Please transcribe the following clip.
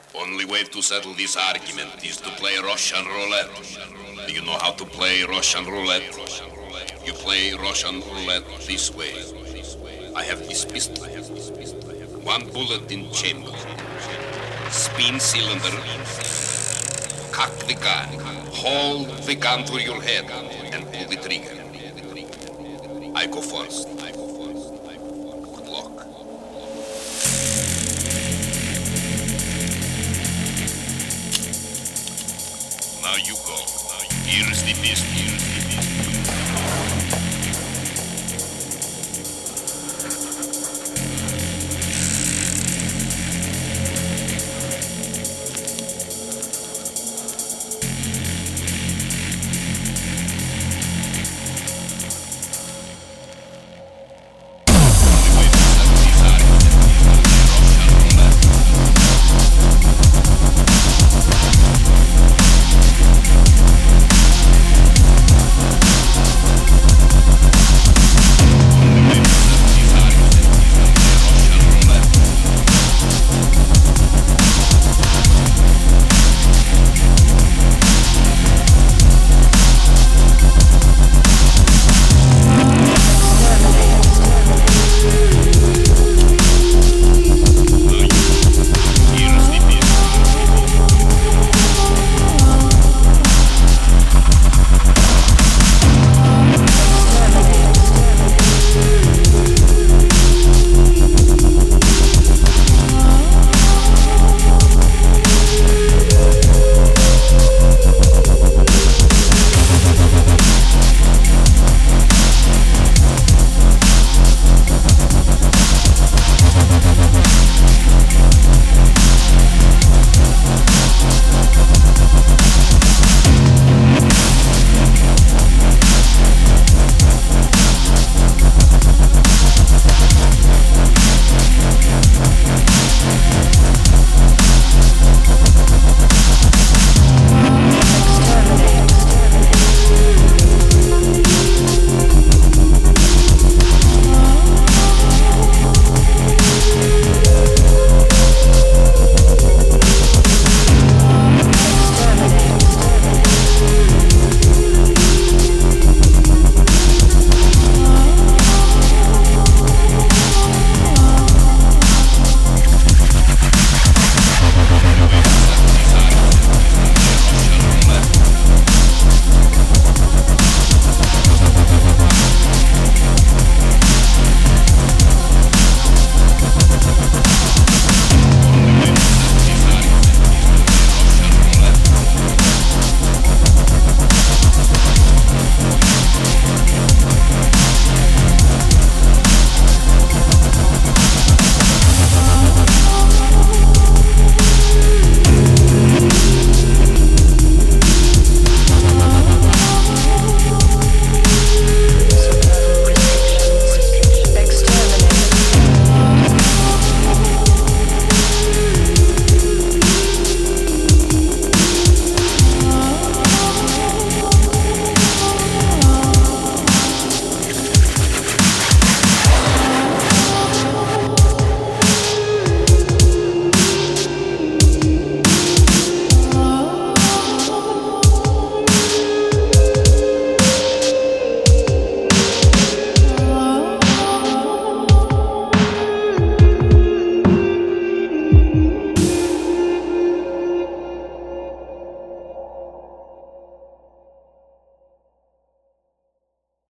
Only way to settle this argument is to play Russian roulette. Do you know how to play Russian roulette? You play Russian roulette this way. I have this pistol. One bullet in chamber. Spin cylinder. Cock the gun. Hold the gun to your head and pull the trigger. I go first. Good luck. Now you go. Here's the business.